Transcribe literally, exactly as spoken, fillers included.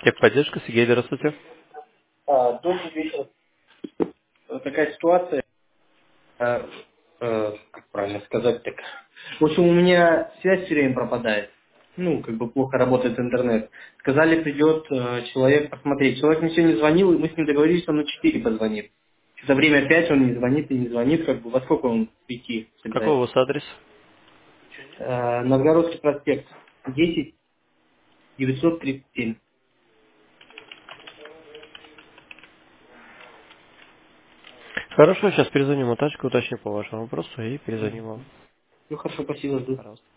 Техподдержка, Сергей, здравствуйте. А, добрый вечер. Вот такая ситуация, а, э, как правильно сказать так. В общем, у меня связь все время пропадает. Ну, как бы плохо работает интернет. Сказали, придет э, человек посмотреть. Человек мне сегодня звонил, и мы с ним договорились, что он на четыре позвонит. За время пять он не звонит и не звонит, как бы во сколько он прийти Какой у собирается. вас адрес? Э, Новгородский проспект, десять девятьсот тридцать семь. Хорошо, сейчас перезвоним у тачку, уточню по вашему вопросу и перезвоним вам. Ну хорошо, спасибо, жду. Пожалуйста.